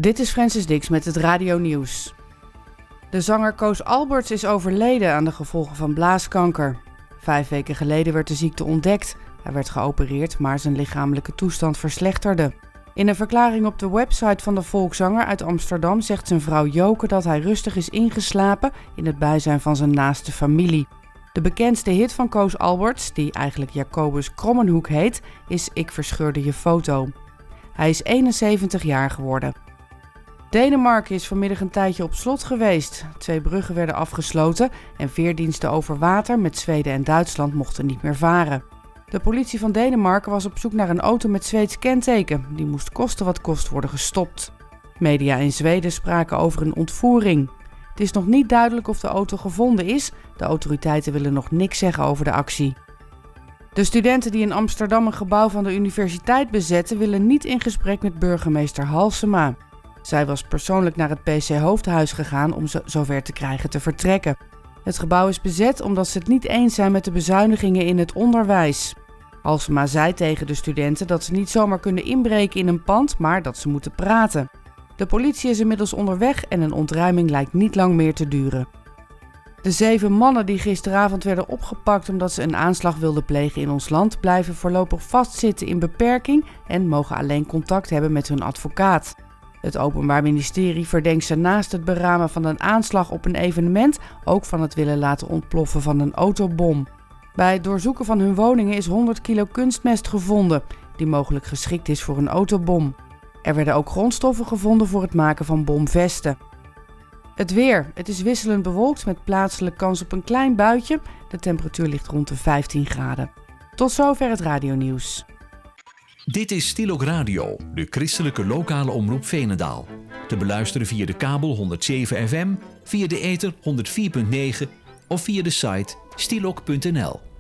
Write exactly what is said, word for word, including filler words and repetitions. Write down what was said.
Dit is Francis Dix met het Radio Nieuws. De zanger Koos Alberts is overleden aan de gevolgen van blaaskanker. Vijf weken geleden werd de ziekte ontdekt. Hij werd geopereerd, maar zijn lichamelijke toestand verslechterde. In een verklaring op de website van de volkszanger uit Amsterdam zegt zijn vrouw Joke dat hij rustig is ingeslapen in het bijzijn van zijn naaste familie. De bekendste hit van Koos Alberts, die eigenlijk Jacobus Krommenhoek heet, is Ik verscheurde je foto. Hij is eenenzeventig jaar geworden. Denemarken is vanmiddag een tijdje op slot geweest. Twee bruggen werden afgesloten en veerdiensten over water met Zweden en Duitsland mochten niet meer varen. De politie van Denemarken was op zoek naar een auto met Zweeds kenteken. Die moest kosten wat kost worden gestopt. Media in Zweden spraken over een ontvoering. Het is nog niet duidelijk of de auto gevonden is. De autoriteiten willen nog niks zeggen over de actie. De studenten die in Amsterdam een gebouw van de universiteit bezetten, willen niet in gesprek met burgemeester Halsema. Zij was persoonlijk naar het P C-hoofdhuis gegaan om ze zover te krijgen te vertrekken. Het gebouw is bezet omdat ze het niet eens zijn met de bezuinigingen in het onderwijs. Halsema zei tegen de studenten dat ze niet zomaar kunnen inbreken in een pand, maar dat ze moeten praten. De politie is inmiddels onderweg en een ontruiming lijkt niet lang meer te duren. De zeven mannen die gisteravond werden opgepakt omdat ze een aanslag wilden plegen in ons land, blijven voorlopig vastzitten in beperking en mogen alleen contact hebben met hun advocaat. Het Openbaar Ministerie verdenkt ze naast het beramen van een aanslag op een evenement ook van het willen laten ontploffen van een autobom. Bij het doorzoeken van hun woningen is honderd kilo kunstmest gevonden, die mogelijk geschikt is voor een autobom. Er werden ook grondstoffen gevonden voor het maken van bomvesten. Het weer. Het is wisselend bewolkt met plaatselijk kans op een klein buitje. De temperatuur ligt rond de vijftien graden. Tot zover het radionieuws. Dit is Stilok Radio, de christelijke lokale omroep Veenendaal. Te beluisteren via de kabel honderd zeven F M, via de ether honderd vier komma negen of via de site stilok punt n l.